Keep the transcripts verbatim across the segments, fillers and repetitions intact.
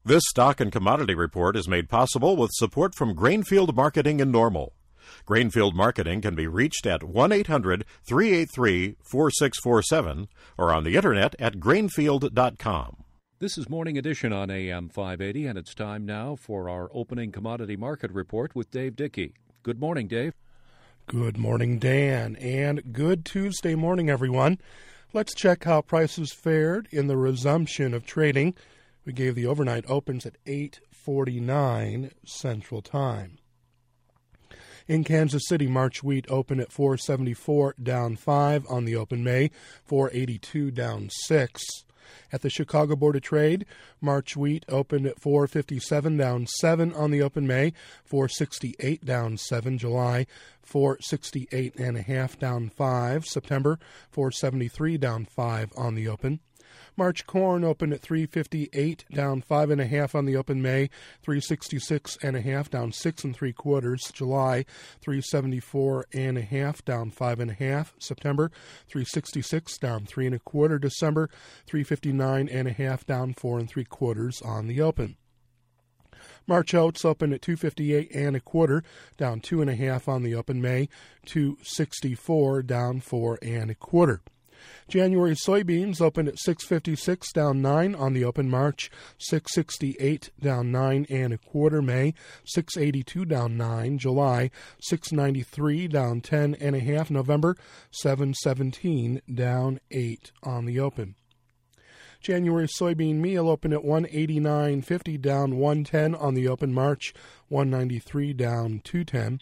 This stock and commodity report is made possible with support from Grainfield Marketing in Normal. Grainfield Marketing can be reached at one eight hundred, three eight three, four six four seven or on the internet at grainfield dot com. This is Morning Edition on A M five eighty, and it's time now for our opening commodity market report with Dave Dickey. Good morning, Dave. Good morning, Dan, and good Tuesday morning, everyone. Let's check how prices fared in the resumption of trading. We gave the overnight opens at eight forty-nine Central Time. In Kansas City, March wheat opened at four seventy-four, down five on the open. May, four eighty-two, down six. At the Chicago Board of Trade, March wheat opened at four fifty-seven, down seven on the open. May, four sixty-eight, down seven. July, four sixty-eight and a half, down five. September, four seventy-three, down five on the open. March corn opened at three fifty-eight, down five and a half on the open. May, three sixty-six and a half, down six and three quarters. July, three seventy-four and a half, down five and a half. September, three sixty-six, down three and a quarter. December, three fifty-nine and a half, down four and three quarters on the open. March oats opened at two fifty-eight and a quarter, down two and a half on the open. May, two sixty-four, down four and a quarter. January soybeans opened at six fifty-six, down nine on the open. March, six sixty-eight, down nine and a quarter. May, six eighty-two, down nine. July, six ninety-three, down ten and a half. November, seven seventeen, down eight on the open. January soybean meal opened at one eighty-nine fifty, down one ten on the open. March, one ninety-three, down two ten.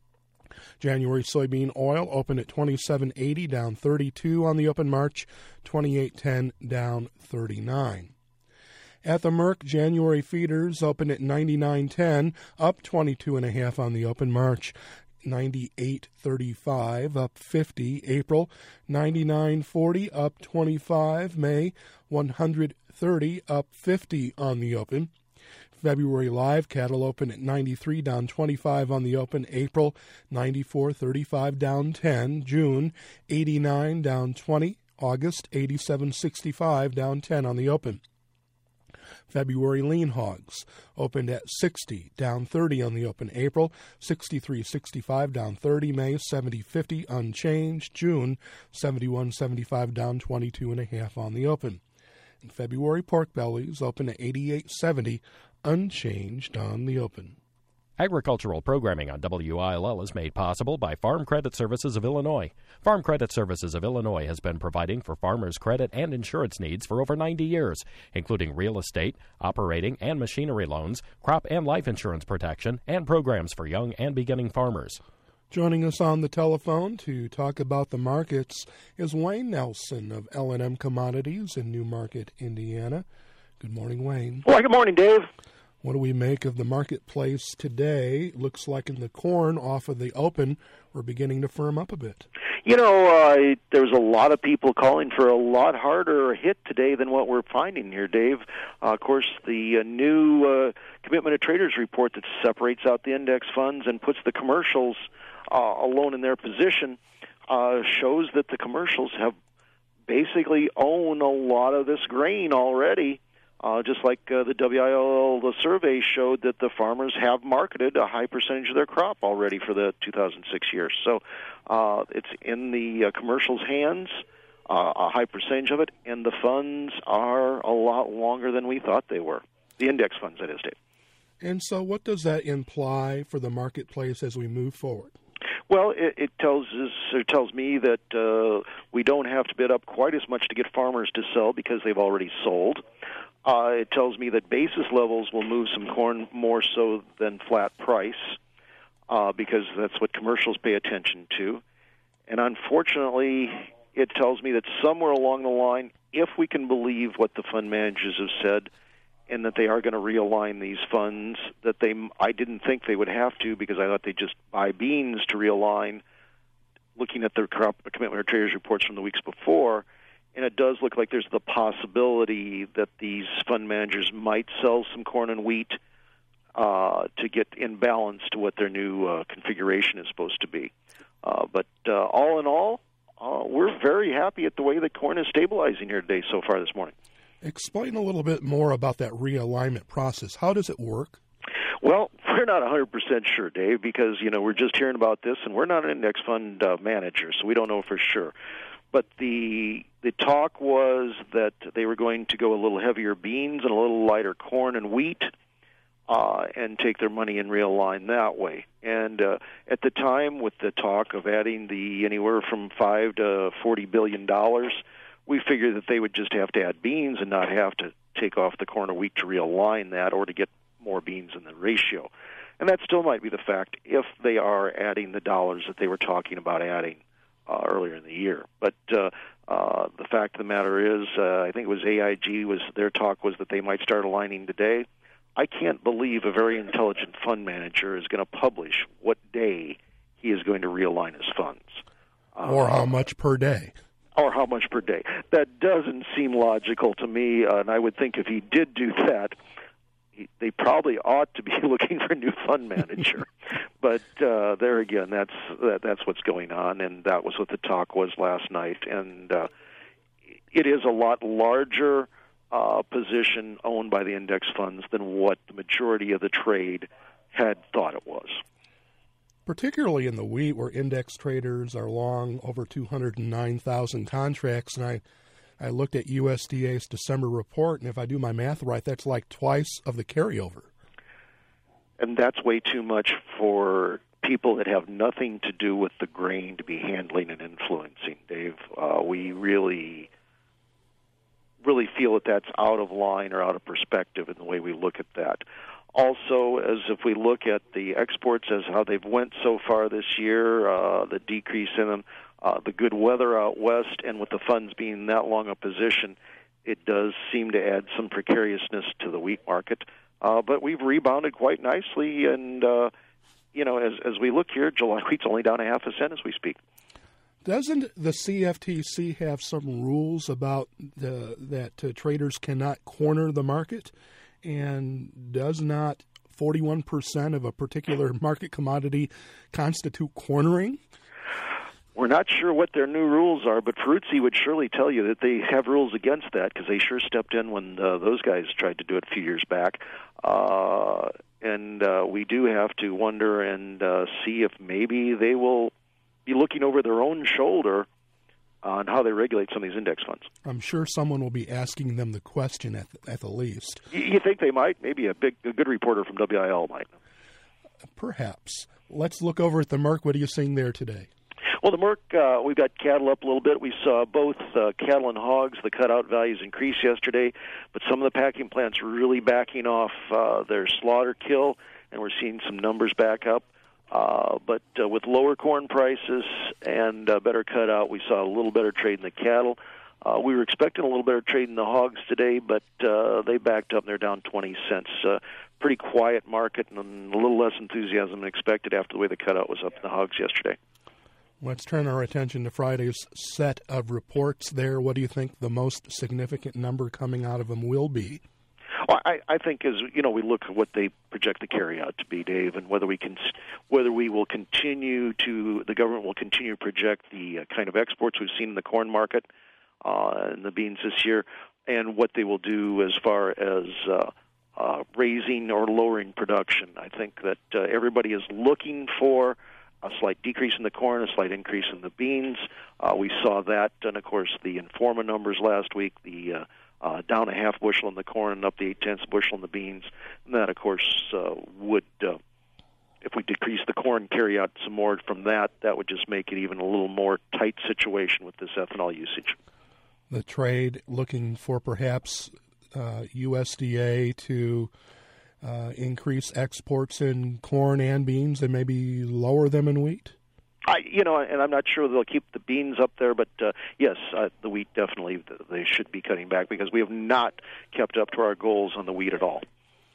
January soybean oil opened at twenty-seven eighty, down thirty-two on the open. March, twenty-eight ten, down thirty-nine. At the Merck, January feeders opened at ninety-nine ten, up twenty-two and a half on the open. March, ninety-eight thirty-five, up fifty. April, ninety-nine forty, up twenty-five. May, one hundred thirty, up fifty on the open. February live cattle open at ninety-three, down twenty-five on the open. April, ninety-four thirty-five, down ten. June, eighty-nine, down twenty. August, eighty-seven sixty-five, down ten on the open. February lean hogs opened at sixty, down thirty on the open. April, sixty-three sixty-five, down thirty. May, seventy fifty, unchanged. June, seventy-one seventy-five, down twenty-two and a half on the open. And February pork bellies opened at eighty-eight seventy, unchanged on the open. Agricultural programming on W I L L is made possible by Farm Credit Services of Illinois. Farm Credit Services of Illinois has been providing for farmers' credit and insurance needs for over ninety years, including real estate, operating and machinery loans, crop and life insurance protection, and programs for young and beginning farmers. Joining us on the telephone to talk about the markets is Wayne Nelson of L and M Commodities in New Market, Indiana. Good morning, Wayne. Well, good morning, Dave. What do we make of the marketplace today? Looks like in the corn off of the open, we're beginning to firm up a bit. You know, uh, there's a lot of people calling for a lot harder hit today than what we're finding here, Dave. Uh, of course, the uh, new uh, Commitment of Traders report that separates out the index funds and puts the commercials uh, alone in their position uh, shows that the commercials have basically owned a lot of this grain already. Uh, just like uh, the W I L L, the survey showed that the farmers have marketed a high percentage of their crop already for the two thousand six year. So uh, it's in the uh, commercials' hands, uh, a high percentage of it, and the funds are a lot longer than we thought they were. The index funds, that is, Dave. And so what does that imply for the marketplace as we move forward? Well, it, it tells us, it tells me that uh, we don't have to bid up quite as much to get farmers to sell because they've already sold. Uh, it tells me that basis levels will move some corn more so than flat price uh, because that's what commercials pay attention to. And unfortunately, it tells me that somewhere along the line, if we can believe what the fund managers have said and that they are going to realign these funds, that they I didn't think they would have to because I thought they'd just buy beans to realign, looking at their crop commitment or traders reports from the weeks before. And it does look like there's the possibility that these fund managers might sell some corn and wheat uh, to get in balance to what their new uh, configuration is supposed to be. Uh, but uh, all in all, uh, we're very happy at the way the corn is stabilizing here today so far this morning. Explain a little bit more about that realignment process. How does it work? Well, we're not one hundred percent sure, Dave, because, you know, we're just hearing about this, and we're not an index fund uh, manager, so we don't know for sure. But the the talk was that they were going to go a little heavier beans and a little lighter corn and wheat, uh, and take their money and realign that way. And uh, at the time, with the talk of adding the anywhere from five to forty billion dollars, we figured that they would just have to add beans and not have to take off the corn or wheat to realign that or to get more beans in the ratio. And that still might be the fact if they are adding the dollars that they were talking about adding uh, earlier in the year. But uh, uh, the fact of the matter is, uh, I think it was A I G, was their talk was that they might start aligning today. I can't believe a very intelligent fund manager is going to publish what day he is going to realign his funds. Uh, or how much per day. Or how much per day. That doesn't seem logical to me, uh, and I would think if he did do that, they probably ought to be looking for a new fund manager. But uh, there again, that's that, that's what's going on, and that was what the talk was last night. And uh, it is a lot larger uh, position owned by the index funds than what the majority of the trade had thought it was. Particularly in the wheat, where index traders are long over two hundred nine thousand contracts, and I I looked at U S D A's December report, and if I do my math right, that's like twice of the carryover. And that's way too much for people that have nothing to do with the grain to be handling and influencing, Dave. Uh, we really, really feel that that's out of line or out of perspective in the way we look at that. Also, as if we look at the exports as how they've went so far this year, uh, the decrease in them, Uh, the good weather out west, and with the funds being that long a position, it does seem to add some precariousness to the wheat market. Uh, but we've rebounded quite nicely, and, uh, you know, as, as we look here, July wheat's only down a half a cent as we speak. Doesn't the C F T C have some rules about the, that uh, traders cannot corner the market? And does not forty-one percent of a particular market commodity constitute cornering? We're not sure what their new rules are, but Ferruzzi would surely tell you that they have rules against that because they sure stepped in when uh, those guys tried to do it a few years back. Uh, and uh, we do have to wonder and uh, see if maybe they will be looking over their own shoulder on how they regulate some of these index funds. I'm sure someone will be asking them the question at the, at the least. You, you think they might? Maybe a big, a good reporter from W I L might. Perhaps. Let's look over at the Merc. What are you seeing there today? Well, the Merc, uh, we've got cattle up a little bit. We saw both uh, cattle and hogs, the cutout values increase yesterday, but some of the packing plants were really backing off uh, their slaughter kill, and we're seeing some numbers back up. Uh, but uh, with lower corn prices and uh, better cutout, we saw a little better trade in the cattle. Uh, we were expecting a little better trade in the hogs today, but uh, they backed up and they're down twenty cents. Uh, pretty quiet market and a little less enthusiasm than expected after the way the cutout was up in the hogs yesterday. Let's turn our attention to Friday's set of reports there. What do you think the most significant number coming out of them will be? Well, I, I think as you know, we look at what they project the carryout to be, Dave, and whether we can, whether we will continue to, the government will continue to project the uh, kind of exports we've seen in the corn market uh, and the beans this year, and what they will do as far as uh, uh, raising or lowering production. I think that uh, everybody is looking for a slight decrease in the corn, a slight increase in the beans. Uh, we saw that, and of course, the Informa numbers last week, the uh, uh, down a half bushel in the corn and up to eight-tenths bushel in the beans. And that, of course, uh, would, uh, if we decrease the corn, carry out some more from that, that would just make it even a little more tight situation with this ethanol usage. The trade looking for perhaps uh, U S D A to Uh, increase exports in corn and beans and maybe lower them in wheat? I, you know, and I'm not sure they'll keep the beans up there, but uh, yes, uh, the wheat definitely they should be cutting back because we have not kept up to our goals on the wheat at all.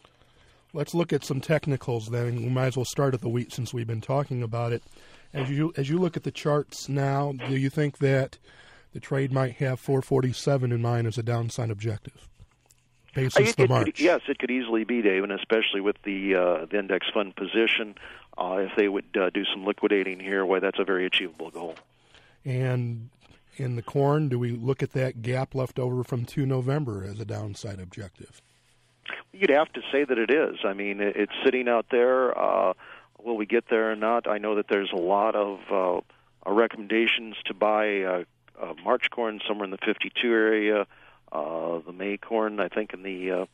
Let's look at some technicals then. We might as well start at the wheat since we've been talking about it. As you as you look at the charts now, do you think that the trade might have four forty-seven in mind as a downside objective? Basis it, the it March. Could, yes, it could easily be, Dave, and especially with the, uh, the index fund position. Uh, if they would uh, do some liquidating here, why, that's a very achievable goal. And In the corn, do we look at that gap left over from two November as a downside objective? You'd have to say that it is. I mean, it's sitting out there. Uh, will we get there or not? I know that there's a lot of uh, recommendations to buy uh, uh, March corn somewhere in the fifty-two area, uh, the May corn, I think, in the uh,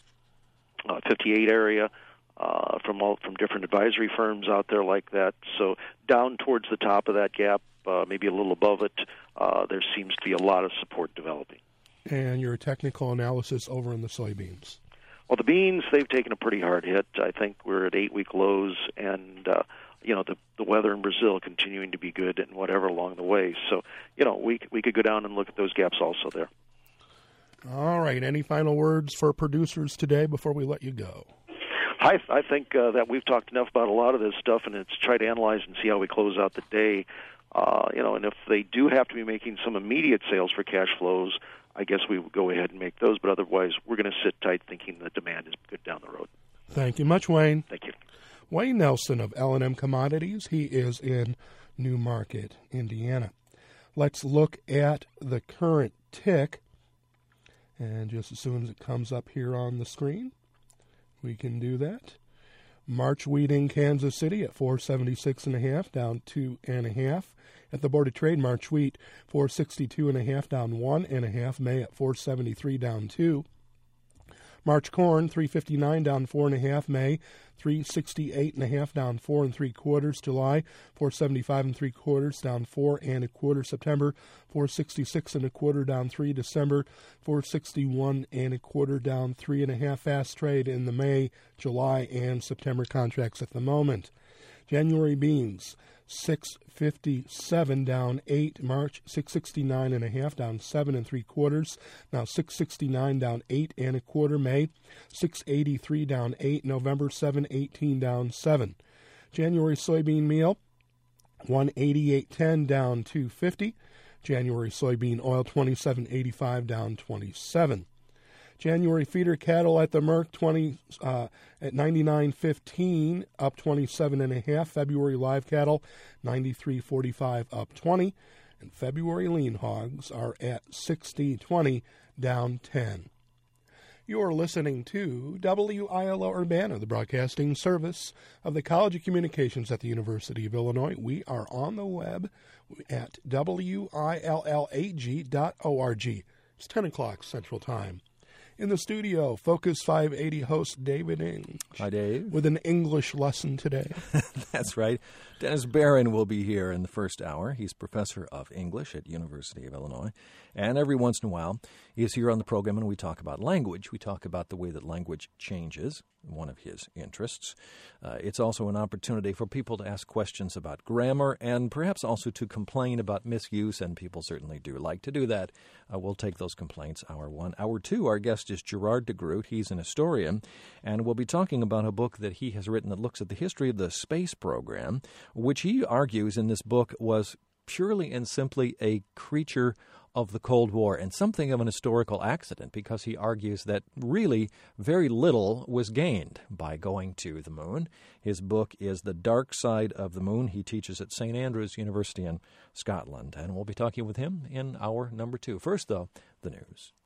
uh, fifty-eight area. Uh, from all from different advisory firms out there like that. So down towards the top of that gap, uh, maybe a little above it, uh, there seems to be a lot of support developing. And your technical analysis over in the soybeans? Well, the beans, they've taken a pretty hard hit. I think we're at eight-week lows, and uh, you know the the weather in Brazil continuing to be good and whatever along the way. So you know we we could go down and look at those gaps also there. All right. Any final words for producers today before we let you go? I, I think uh, that we've talked enough about a lot of this stuff, and it's try to analyze and see how we close out the day. Uh, you know, and if they do have to be making some immediate sales for cash flows, I guess we would go ahead and make those. But otherwise, we're going to sit tight, thinking the demand is good down the road. Thank you much, Wayne. Thank you, Wayne Nelson of L and M Commodities. He is in New Market, Indiana. Let's look at the current tick, and just as soon as it comes up here on the screen, we can do that. March wheat in Kansas City at four seventy-six and a half, down two and a half. At the Board of Trade, March wheat four sixty-two and a half, down one and a half. May at four seventy-three, down two. March corn three fifty-nine, down four and a half. May three sixty-eight and a half, down four and three quarters. July four seventy-five and three quarters, down four and a quarter. September four sixty-six and a quarter, down three. December four sixty-one and a quarter, down three and a half. Fast trade in the May, July, and September contracts at the moment. January beans six fifty-seven, down eight. March six sixty-nine and a half, down seven and three quarters. Now six sixty-nine, down eight and a quarter. May six eighty-three, down eight. November seven eighteen, down seven. January soybean meal one eighty-eight ten, down two fifty. January soybean oil twenty-seven eighty-five, down twenty-seven. January feeder cattle at the Merck twenty uh, at ninety-nine fifteen, up twenty-seven and a half. February live cattle ninety-three forty-five, up twenty, and February lean hogs are at sixty twenty, down ten. You're listening to W I L O Urbana, the broadcasting service of the College of Communications at the University of Illinois. We are on the web at W I L L A G dot org. It's ten o'clock Central Time. In the studio, Focus five eighty host David Ing. Hi, Dave. With an English lesson today. That's right. Dennis Barron will be here in the first hour. He's professor of English at University of Illinois. And every once in a while, he's here on the program and we talk about language. We talk about the way that language changes, one of his interests. Uh, it's also an opportunity for people to ask questions about grammar and perhaps also to complain about misuse, and people certainly do like to do that. Uh, we'll take those complaints, hour one. Hour two, our guest is Gerard DeGroot. He's an historian, and we'll be talking about a book that he has written that looks at the history of the space program, which he argues in this book was purely and simply a creature of the Cold War and something of an historical accident, because he argues that really very little was gained by going to the moon. His book is The Dark Side of the Moon. He teaches at Saint Andrews University in Scotland, and we'll be talking with him in hour number two. First, though, the news.